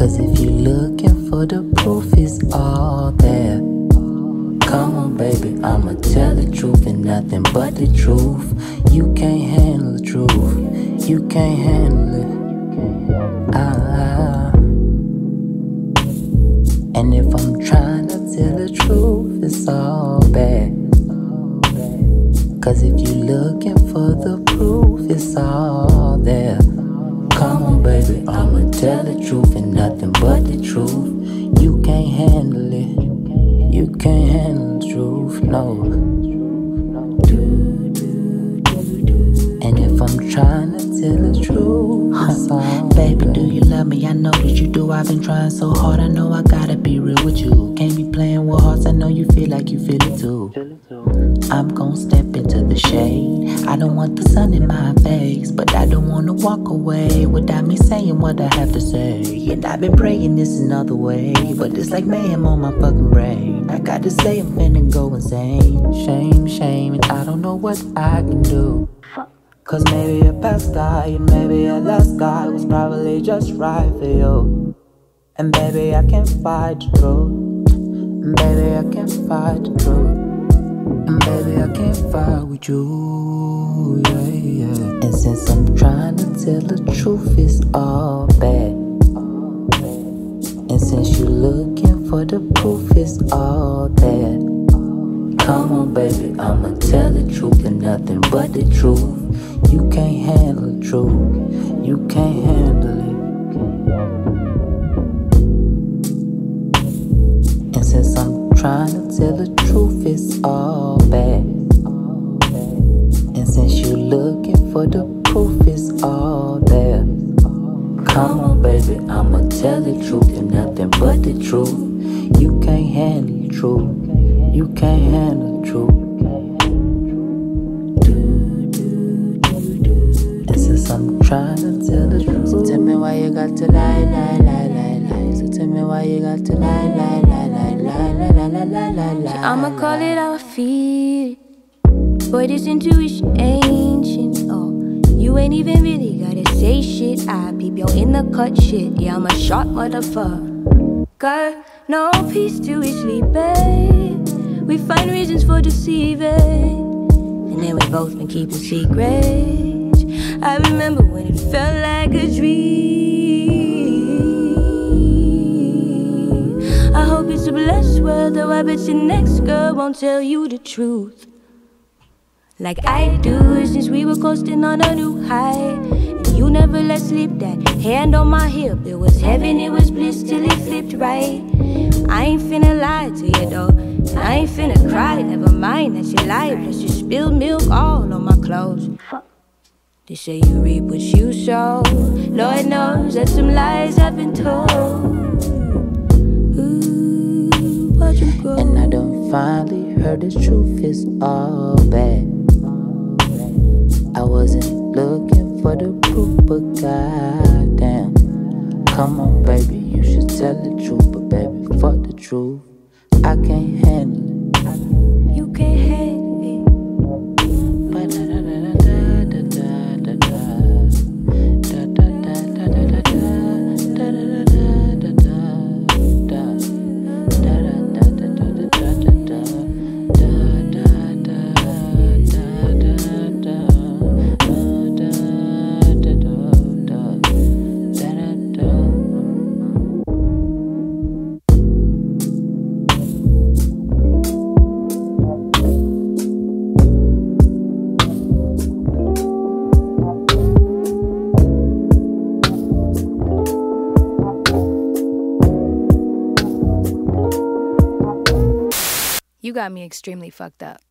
Cause if you looking for the proof, it's all there. Come on, baby, I'ma tell the truth and nothing but the truth. You can't handle the truth. You can't handle it. And if I'm trying to tell the truth, it's all bad. Cause if you looking for the proof, it's all there. Come on, baby, I'ma tell the truth and nothing but the truth. You can't handle it. You can't handle the truth, no. And if I'm trying to tell the truth, it's all baby, do you love me? I know that you do. I've been trying so hard. I know I gotta be real with you. Can't be playing with hearts. I know you feel like you feel it too. I'm gon' step into the shade. I don't want the sun in my face, but I don't wanna walk away without me saying what I have to say. And I've been praying this another way, but it's like mayhem on my fucking brain. I gotta say I'm finna go insane. Shame, shame, and I don't know what I can do. Cause maybe a past guy and maybe a last guy was probably just right for you. And baby, I can't fight the truth. And baby, I can't fight the truth. And baby, I can't fight with you, yeah, yeah. And since I'm trying to tell the truth, it's all bad. And since you're looking for the proof, it's all there. Come on, baby, I'ma tell the truth and nothing but the truth. You can't handle the truth. You can't handle it. And since I'm trying to tell the truth, it's all bad. And since you're looking for the proof, it's all there. Come on, baby, I'ma tell the truth and nothing but the truth. You can't handle the truth. You can't handle the truth. And since I'm trying to tell the truth, so tell me why you got to lie, lie, lie, lie, lie. So tell me why you got to lie, lie, lie, lie, lie, lie, lie, lie, lie, lie. So I'ma call it how I feel. Boy, this intuition ancient. Oh, you ain't even really gotta say shit. I peep yo in the cut shit. Yeah, I'm a sharp motherfucker. No peace till we sleep, babe. We find reasons for deceiving, and then we both been keeping secrets. I remember when it felt like a dream. I hope it's a blessed world, though I bet your next girl won't tell you the truth like I do, since we were coasting on a new high. And you never let slip that hand on my hip. It was heaven, it was bliss till it flipped right. I ain't finna lie to you though, and I ain't finna cry. Never mind that you lied, plus you spilled milk all on my clothes. They say you reap what you sow. Lord knows that some lies have been told. Ooh, watch 'em grow. and I done finally heard the truth, it's all bad. I wasn't looking for the proof, but goddamn. Come on, baby, you should tell the truth, but baby, fuck the truth. I can't handle it. You can't handle it. You got me extremely fucked up.